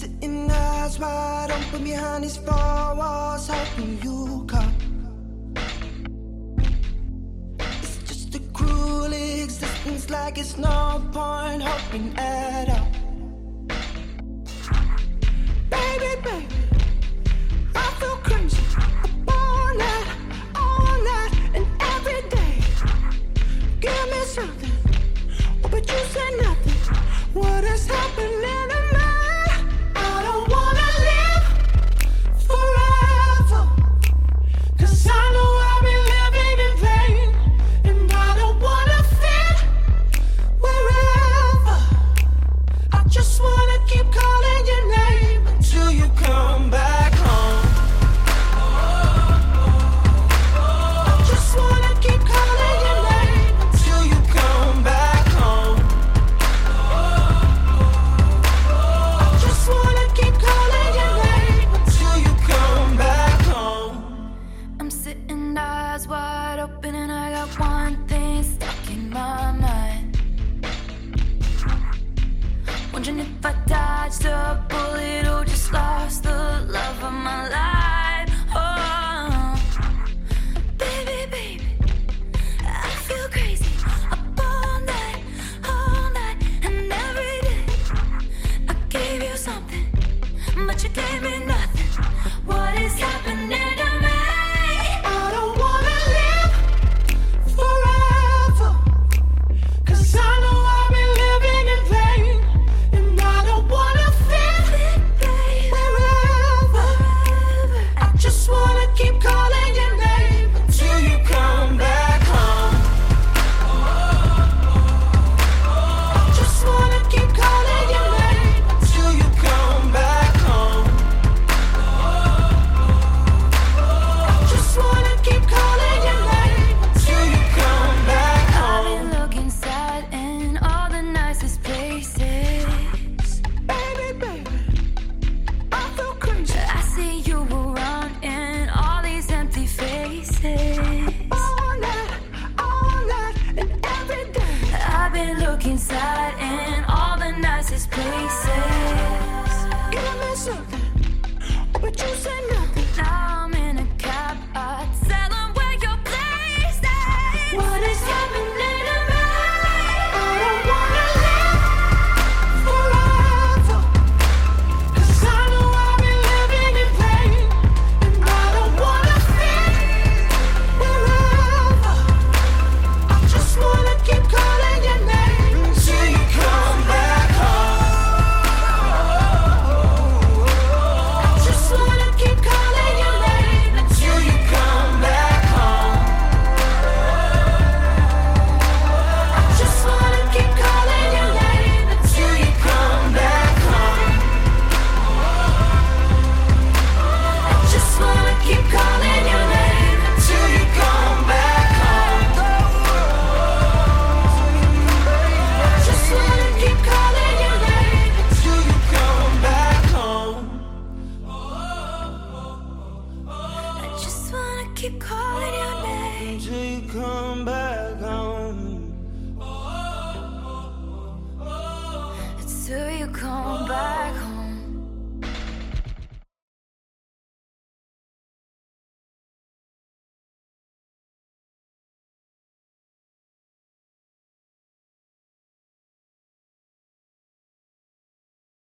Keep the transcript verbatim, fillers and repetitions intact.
Sitting eyes wide open behind these four walls, hoping you come. It's just a cruel existence, like it's no point hoping at all. Baby, baby, I feel crazy up all night, all night, and every day. Give me something, oh, but you say nothing. What is happening to me? I don't wanna live forever, 'cause I know I'll be living in vain. And I don't wanna fit wherever. I just wanna keep calling your name until you come back home. I just wanna keep calling your name until you come back home. I just wanna keep calling your name until you come back home. I'm sitting eyes wide open and I got one thing stuck in my mind. Wondering if I dodged a bullet or just lost the love of my life. Oh, baby, baby, I feel crazy up all night, all night, and every day. I gave you something, but you gave me nothing. What is happening to me? I don't wanna live forever, 'cause I know I'll be living in vain. And I don't wanna fit wherever. I just wanna keep calling your name until you come back home. I just wanna keep calling your name until you come back home. I just wanna keep calling your name until you come back I've home. been looking sad in all the nicest places. Baby, baby, I feel crazy. I see you around in all these empty faces. All night, all night, and every day. I've been looking sad in all the nicest places. Give me something, oh, but you say nothing. Now I'm in a cab, I tell them where your place is. What is happening to me? I don't wanna live forever, 'cause I know I'll be living in vain. And I don't wanna fit wherever. I just wanna keep calling your name until you come back home. I just wanna keep calling your name until you come back home. I just wanna keep calling your name until you come back home. I just wanna keep calling your name until you come back home. I just wanna keep calling your name until you come back home. I just wanna keep calling your name Until you come back home. until you come back.